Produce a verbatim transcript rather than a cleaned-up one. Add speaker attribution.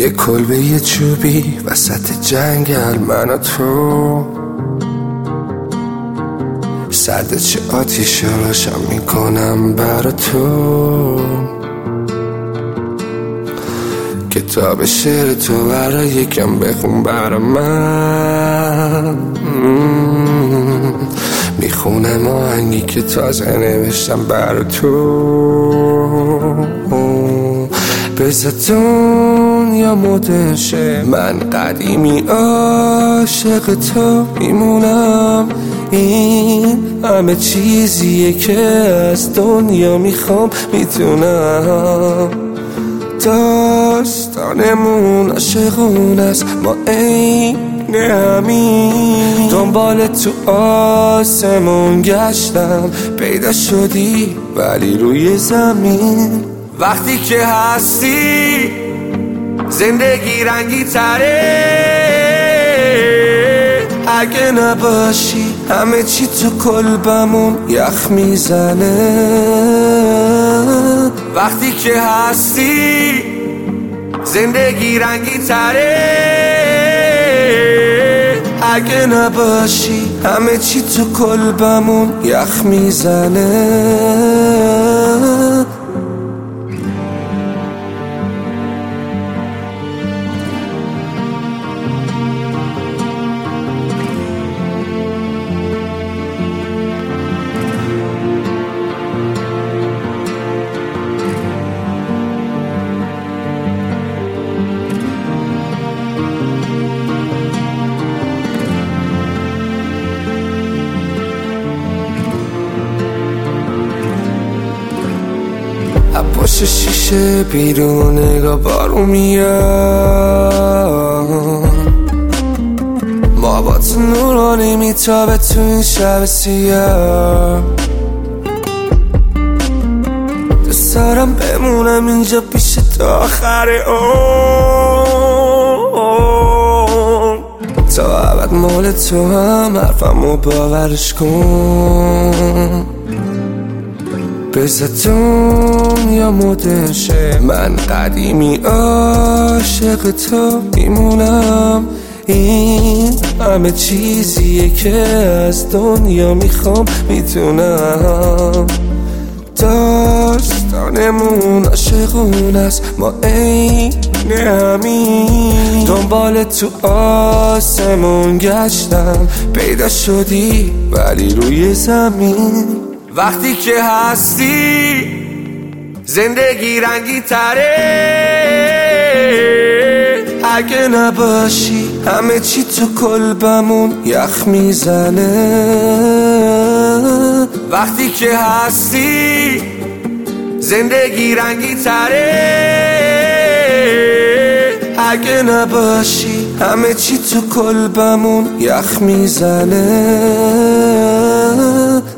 Speaker 1: یه کلبه یه چوبی وسط جنگل، من و تو سرد چه آتیش روشن میکنم برا تو. کتاب شعر تو برا یکم بخون برا من، میخونم آهنگی که تازه نوشتم برا تو. بذار دنیا مدرن شه، من قدیمی عاشق تو میمونم. این همه چیزیه که از دنیا میخوام میتونم. داستانمون عاشقون است، ما عین همین. دنبال تو آسمون گشتم، پیدا شدی ولی روی زمین. وقتی که هستی زندگی رنگی تره، اگه نباشی همه چی تو قلبمون یخ میزنه. وقتی که هستی زندگی رنگی تره، اگه نباشی همه چی تو قلبمون یخ میزنه. پشت شیشه بیرون نگاه بارون میاد، ما با تو نورانی میتابه تو این شب سیاه. دوست دارم بمونم اینجا پیش تا آخر عمر، تا ابد مال تو هم حرفمو باورش کن. بذار دنیا مدرن شه، من قدیمی عاشق تو میمونم. این همه چیزیه که از دنیا میخوام میتونم. داستانمون عاشقون است، ما عین همین. دنبال تو آسمون گشتم، پیدا شدی ولی روی زمین. وقتی که هستی زندگی رنگی تره، اگه نباشی همه چی تو قلبمون یخ میزنه. وقتی که هستی زندگی رنگی تره، اگه نباشی همه چی تو قلبمون یخ میزنه.